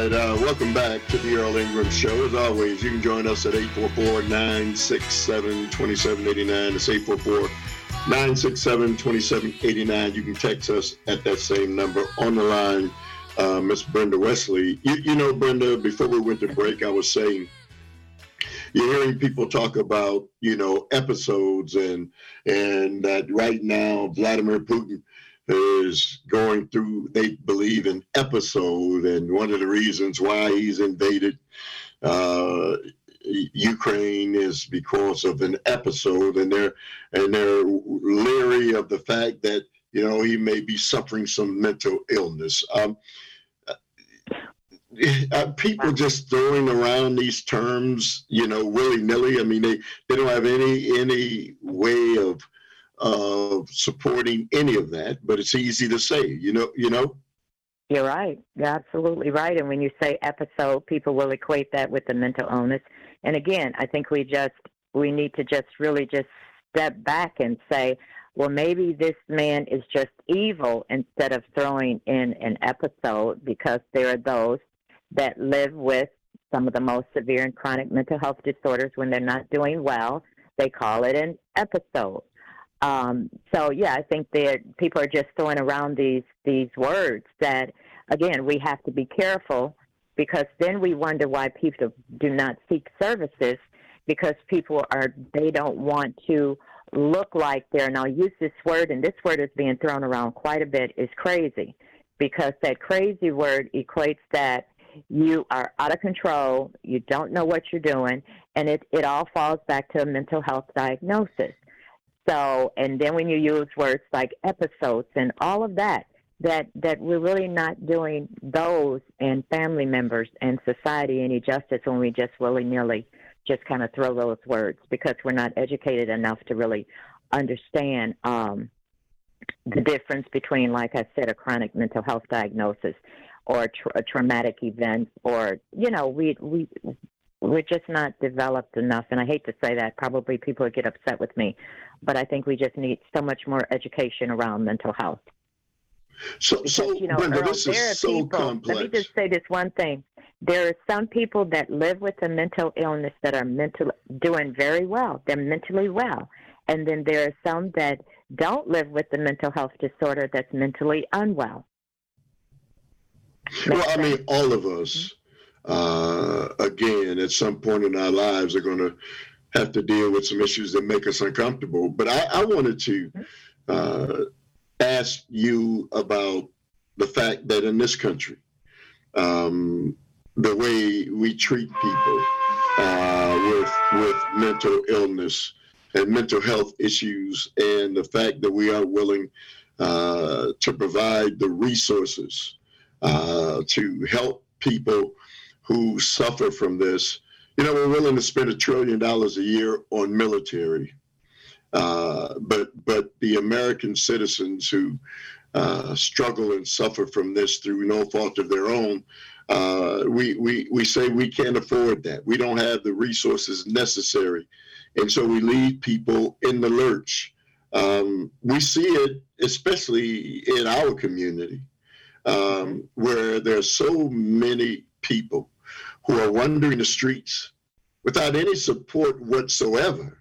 right, welcome back to the Earl Ingram Show. As always, you can join us at 844-967-2789. It's 844-967-2789. You can text us at that same number. On the line, Miss Brenda Wesley. You know, Brenda, before we went to break, I was saying, you're hearing people talk about, episodes and that right now Vladimir Putin is going through, they believe, an episode, and one of the reasons why he's invaded Ukraine is because of an episode, and they're leery of the fact that he may be suffering some mental illness. People just throwing around these terms, willy-nilly. I mean, they don't have any way of supporting any of that, but it's easy to say, you know. You're right. You're absolutely right. And when you say episode, people will equate that with the mental illness. And again, I think we need to really step back and say, well, maybe this man is just evil, instead of throwing in an episode, because there are those that live with some of the most severe and chronic mental health disorders. When they're not doing well, they call it an episode. I think that people are just throwing around these words that, again, we have to be careful, because then we wonder why people do not seek services, because they don't want to look like they're, and I'll use this word, and this word is being thrown around quite a bit, is crazy, because that crazy word equates that you are out of control, you don't know what you're doing, and it all falls back to a mental health diagnosis. So, and then when you use words like episodes and all of that we're really not doing those and family members and society any justice when we just willy-nilly just kind of throw those words, because we're not educated enough to really understand the difference between, like I said, a chronic mental health diagnosis or a traumatic event, or, we're just not developed enough. And I hate to say that, probably people would get upset with me, but I think we just need so much more education around mental health. Because, Brenda, Earl, this is so people, complex. Let me just say this one thing. There are some people that live with a mental illness that are doing very well. They're mentally well. And then there are some that don't live with the mental health disorder that's mentally unwell. Well, I mean, all of us, again, at some point in our lives, are going to have to deal with some issues that make us uncomfortable. But I wanted to ask you about the fact that in this country, the way we treat people with mental illness and mental health issues, and the fact that we are willing to provide the resources to help people who suffer from this. We're willing to spend $1 trillion a year on military, but the American citizens who struggle and suffer from this through no fault of their own, we say we can't afford that. We don't have the resources necessary, and so we leave people in the lurch. We see it especially in our community, where there's so many people who are wandering the streets without any support whatsoever.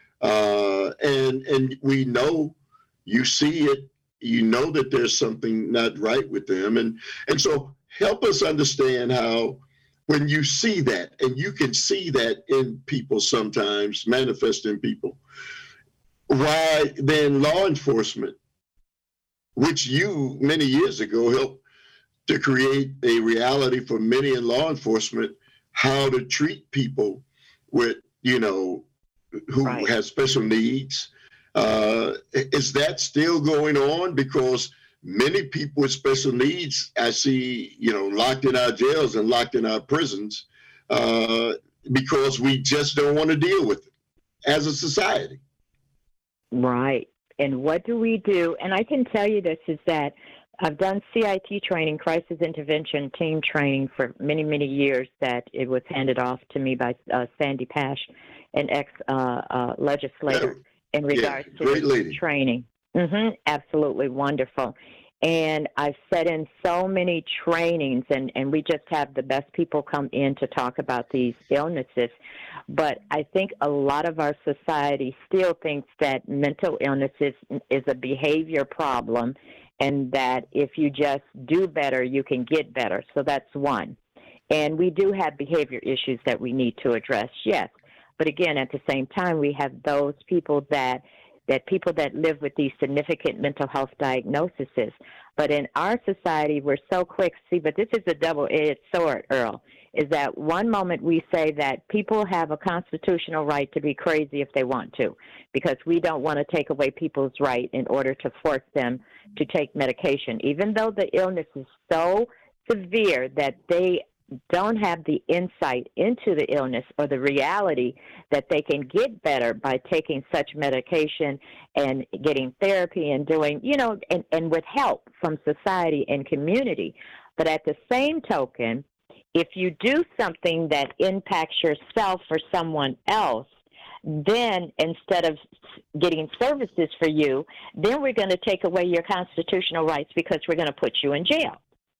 And we know, you see it, that there's something not right with them. And so help us understand how, when you see that, and you can see that in people sometimes, manifest in people, why then law enforcement, which you many years ago helped to create a reality for many in law enforcement, how to treat people with, who right. have special needs. Is that still going on? Because many people with special needs, I see, locked in our jails and locked in our prisons, because we just don't want to deal with it as a society. Right. And what do we do? And I can tell you this, is that I've done CIT training, crisis intervention team training, for many, many years. That it was handed off to me by Sandy Pash, an ex-legislator, in regards to great lady. training. Absolutely wonderful. And I've sat in so many trainings, and we just have the best people come in to talk about these illnesses. But I think a lot of our society still thinks that mental illness is a behavior problem, and that if you just do better, you can get better. So that's one. And we do have behavior issues that we need to address, yes. But again, at the same time, we have those people that people that live with these significant mental health diagnoses. But in our society, we're so quick. See, but this is a double-edged sword, Earl, is that one moment we say that people have a constitutional right to be crazy if they want to, because we don't want to take away people's right in order to force them to take medication, even though the illness is so severe that they don't have the insight into the illness or the reality that they can get better by taking such medication and getting therapy and doing, and with help from society and community. But at the same token, if you do something that impacts yourself or someone else, then instead of getting services for you, then we're going to take away your constitutional rights because we're going to put you in jail.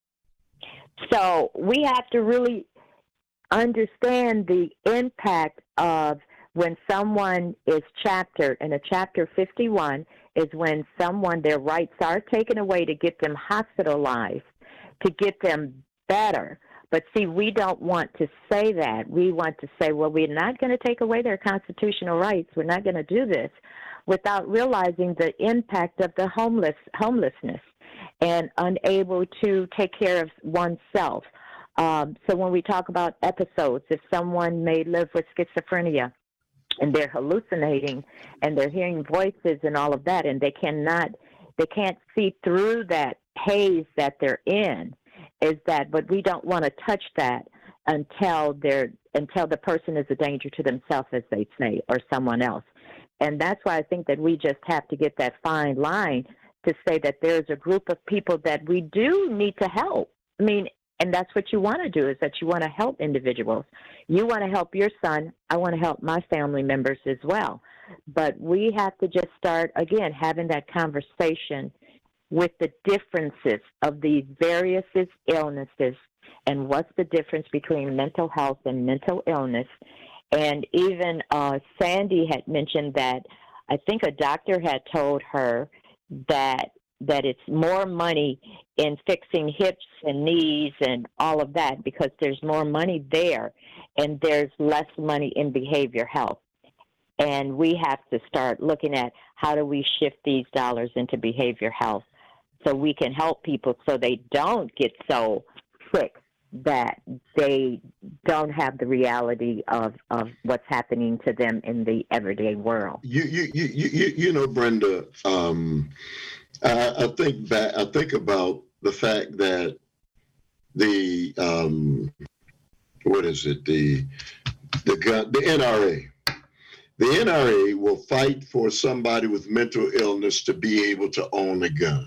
So we have to really understand the impact of when someone is chaptered, and a Chapter 51 is when their rights are taken away to get them hospitalized, to get them better. But see, we don't want to say that. We want to say, well, we're not going to take away their constitutional rights. We're not going to do this, without realizing the impact of the homelessness and unable to take care of oneself. So when we talk about episodes, if someone may live with schizophrenia and they're hallucinating and they're hearing voices and all of that, and they can't see through that haze that they're in, but we don't want to touch that until the person is a danger to themselves, as they say, or someone else. And that's why I think that we just have to get that fine line to say that there's a group of people that we do need to help. I mean, and that's what you want to do, is that you want to help individuals. You want to help your son. I want to help my family members as well. But we have to just start, again, having that conversation with the differences of these various illnesses and what's the difference between mental health and mental illness. And even Sandy had mentioned that I think a doctor had told her that it's more money in fixing hips and knees and all of that, because there's more money there and there's less money in behavior health. And we have to start looking at how do we shift these dollars into behavior health so we can help people so they don't get so sick that they don't have the reality of what's happening to them in the everyday world. Brenda, I think about the fact that the NRA. The NRA will fight for somebody with mental illness to be able to own a gun.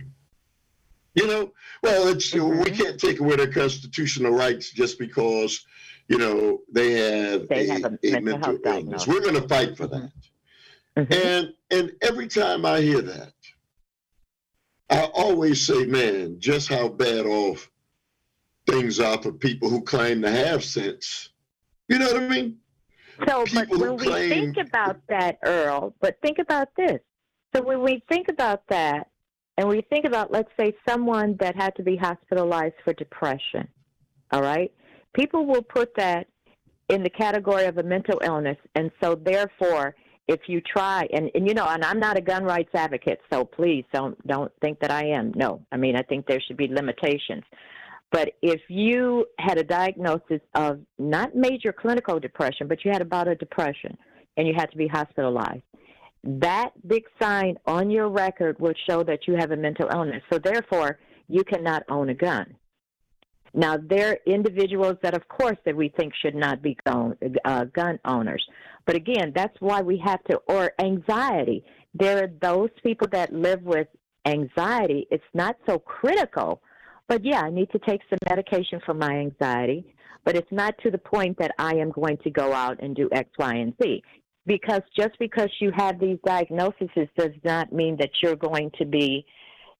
We can't take away their constitutional rights just because, they have a mental illness. We're going to fight for that. Mm-hmm. And every time I hear that, I always say, man, just how bad off things are for people who claim to have sense. You know what I mean? So, but when we think about that, Earl, but think about this. So when we think about that, and we think about, let's say, someone that had to be hospitalized for depression, all right? People will put that in the category of a mental illness, and so therefore, if you try, and I'm not a gun rights advocate, so please don't think that I am. No, I mean, I think there should be limitations. But if you had a diagnosis of not major clinical depression, but you had about a depression, and you had to be hospitalized, that big sign on your record will show that you have a mental illness. So therefore, you cannot own a gun. Now, there are individuals that, of course, that we think should not be gun owners. But again, that's why we have to, or anxiety. There are those people that live with anxiety. It's not so critical, but yeah, I need to take some medication for my anxiety, but it's not to the point that I am going to go out and do X, Y, and Z. Because just because you have these diagnoses does not mean that you're going to be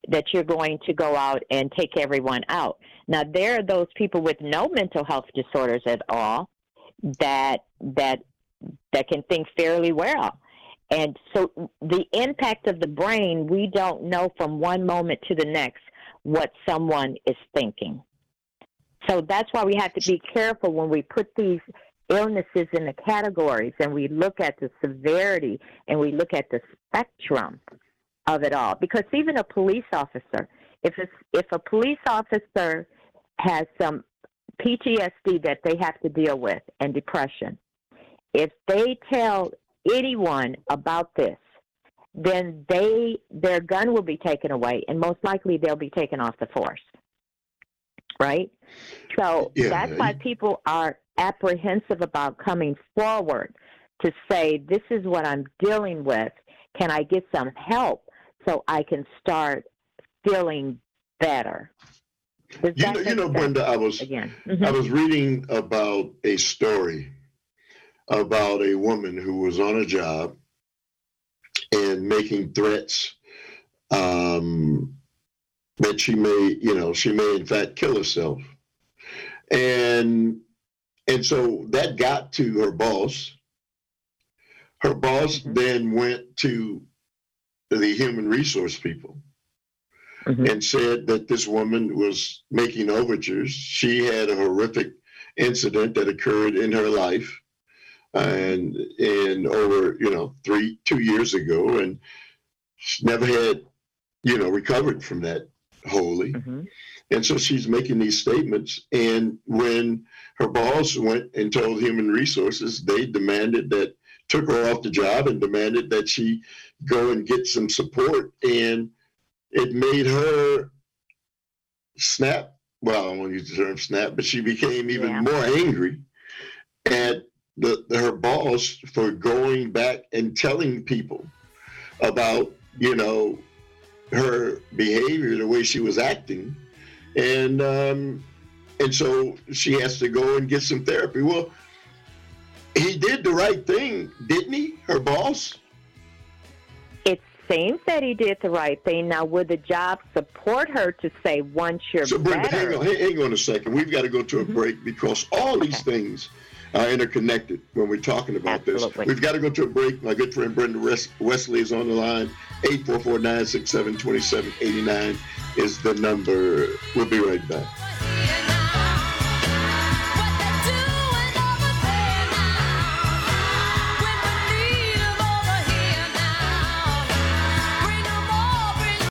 that you're going to go out and take everyone out. Now, there are those people with no mental health disorders at all that can think fairly well. And so the impact of the brain, we don't know from one moment to the next what someone is thinking. So that's why we have to be careful when we put these illnesses in the categories and we look at the severity and we look at the spectrum of it all. Because even a police officer, if a police officer has some PTSD that they have to deal with and depression, if they tell anyone about this, then their gun will be taken away, and most likely they'll be taken off the force. Right? So that's why people are apprehensive about coming forward to say, this is what I'm dealing with. Can I get some help so I can start feeling better? Brenda, I was reading about a story about a woman who was on a job and making threats that she may in fact kill herself. And so that got to her boss. Her boss then went to the human resource people and said that this woman was making overtures. She had a horrific incident that occurred in her life and over 2 years ago, and she never had recovered from that wholly. And so she's making these statements, and when her boss went and told human resources, they took her off the job and demanded that she go and get some support, and it made her snap. Well, I don't want to use the term snap, but she became even more angry at her boss for going back and telling people about, her behavior, the way she was acting. And so she has to go and get some therapy. Well, he did the right thing, didn't he, her boss? It seems that he did the right thing. Now, would the job support her to say, once you're Brenda, better? hang on a second. We've got to go to a break because all these things are interconnected when we're talking about this. We've got to go to a break. My good friend Brenda Wesley is on the line. 844-967-2789 is the number. We'll be right back.